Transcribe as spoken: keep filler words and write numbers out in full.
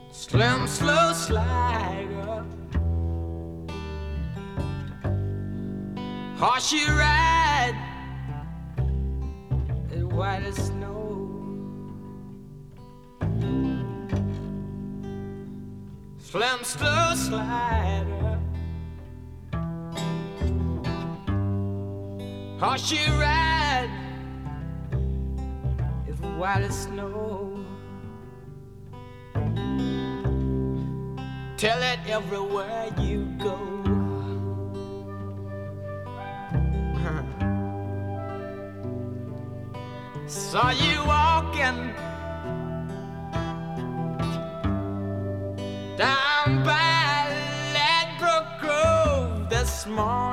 Slim, slow slider, horse you ride, as white as snow. Slim, slow slider, horse you ride, as white as snow. Tell it everywhere you go. Saw you walking down by Ladbroke Grove this morning.